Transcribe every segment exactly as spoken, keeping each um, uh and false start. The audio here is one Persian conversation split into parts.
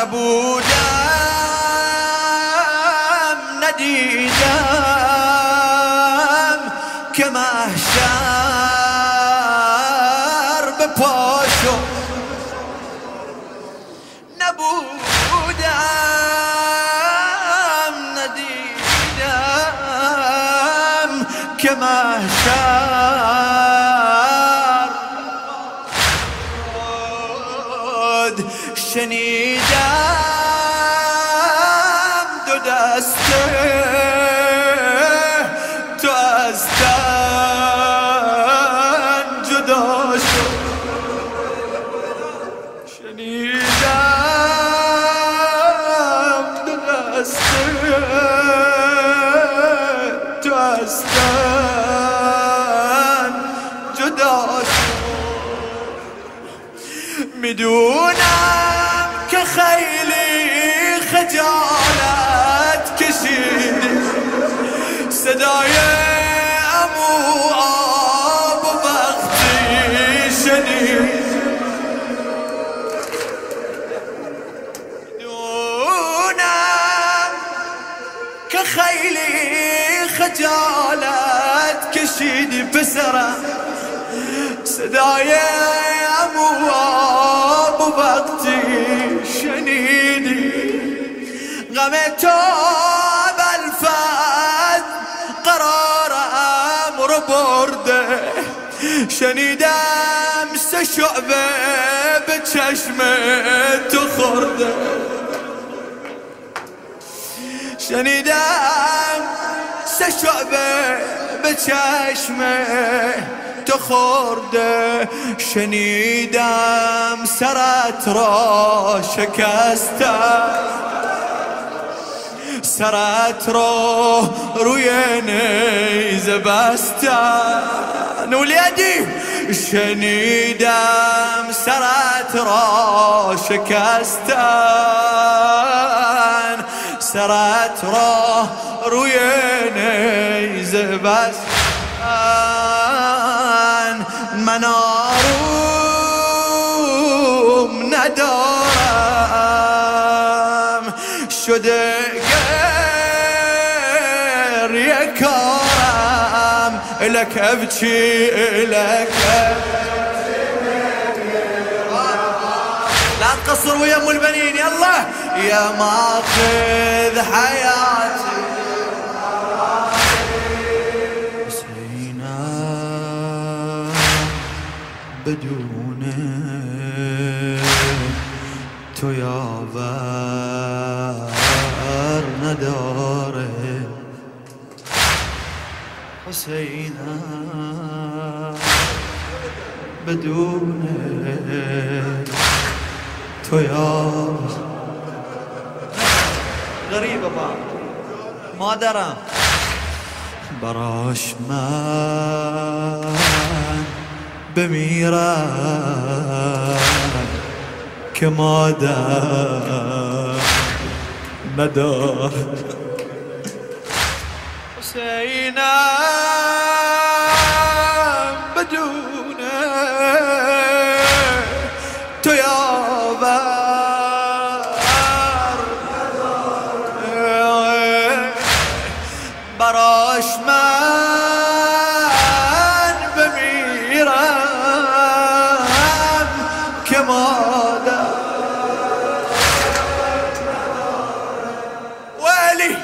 نبودم ندیدم که محشر به پاشو نبودم ندیدم که محشر شنیدم دو دسته تو از تن جدا شد شنیدم دو دسته تو از تن جدا شد میدونم که خیلی خجالت کشیدی صدای عمو آب و وقتی شنید میدونم که خیلی خجالت کشیدی پسرم صدای عمو آب و وقتی شنیدی غم تو ابوالفضل قرارم رو برده شنیدم سه شعبه به چشم تو خورده شنیدم سه شعبه به چشم تو خورده شنیدم سرت را شکستم سرت را روی نیزه بستن ولیدی شنیدم سرت را شکستن سرت را روی نیزه بستن من آروم ندارم شده گریه کارم الک ابچی الک لا تقصر ويا ام البنين يلا يا ماخذ حياتي بدونك تو یاور نداره حسینا بدونك تو یاور غریبه با مادرم براش من بمیرم که مادر ندار حسینم بدونه تو یاور براش من بمیرم که مادر ولی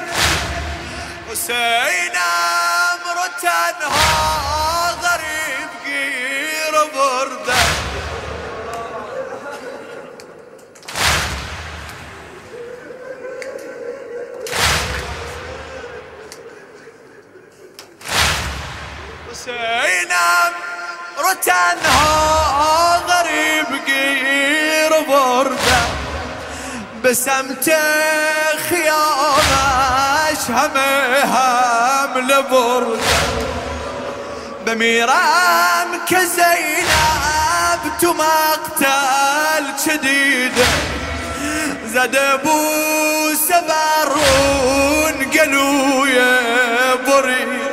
حسینم رو تنها غریب گیر برده حسینم رو تنها غریب گیر بردم به سمت خیامش همه حمله بردم بمیرم که زینب تو مقتل چه دیده زده بوسه برون گلوی برید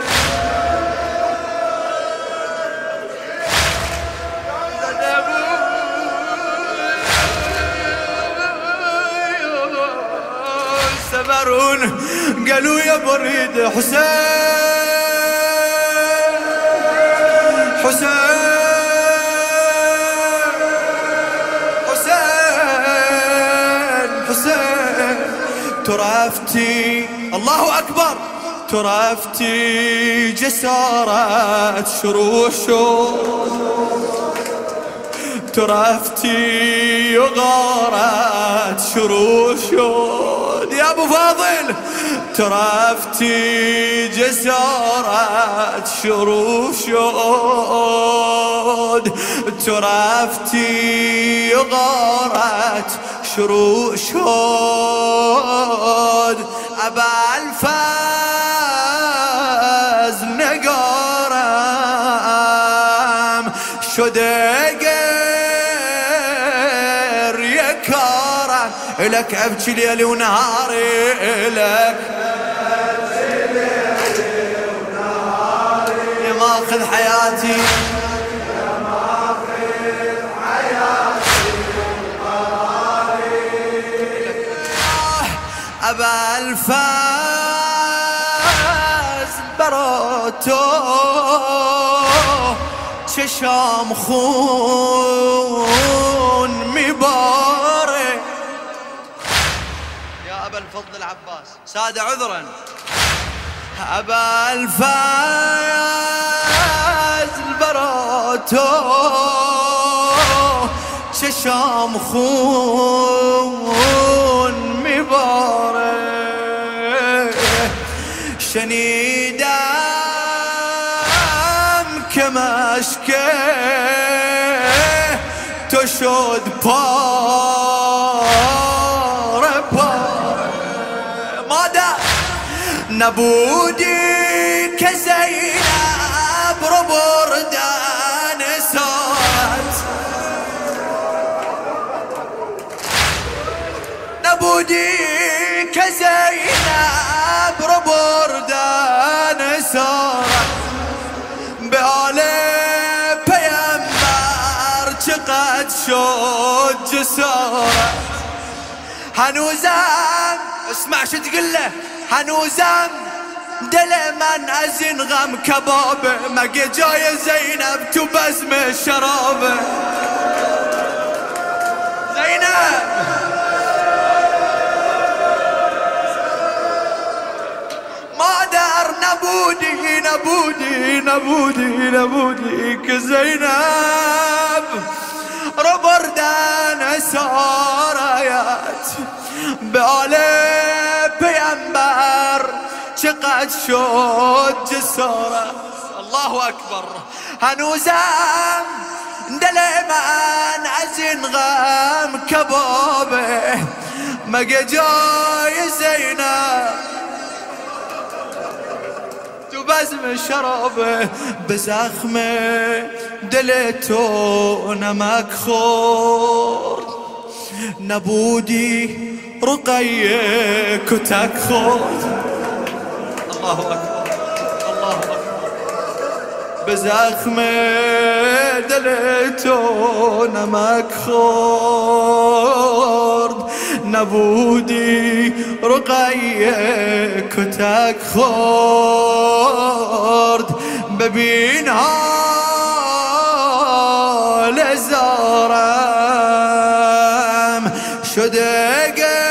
اعتبرون قالوا يا بريد حسين حسين حسين حسين ترافتي الله أكبر ترافتي جسارة شروشو ترافتي غارت شروشود يا ابو فاضل ترافتي جسارة شروشود ترافتي غارت شروشود ابا الفاز نقارم شده لك أبكي ليلي ونهاري لك يا ماخذ حياتي يا ماخذ حياتي أبا الفاز بروتو چشام خون مبارك أبا الفضل العباس سادة عذرا أبا الفاز البراتو ششام خون مبارك شنيدم كمشكه تشد بار نبودي كزينب ربردان سات نبودي كزينب ربردان سات بآله پیمبر چقد شد جسارت هنوزم اسمع شو تقول له هنوزم دل من از این غم کبابه مگه جای زینب تو بزم شرابه زینب مادر نبودی نبودی نبودی نبودی که زینب رو بردن سارایت به آله پیامبر چقدر شد جسارت الله اکبر هنوزم دل من از این غم کبابه مگه جای زینب تو بزم شرابه به زخم دل تو نمک خورد نبودی رقیه کتک خورد الله اکبر الله اکبر به زخم دل تو نمک خورد نبودی رقیه کتک خورد ببین حال زارم شده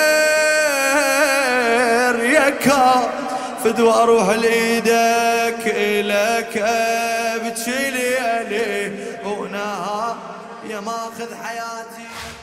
گریه کار فدوا اروح لإيدك إلك ابكي ليلي ونهار يا ماخذ حياتي.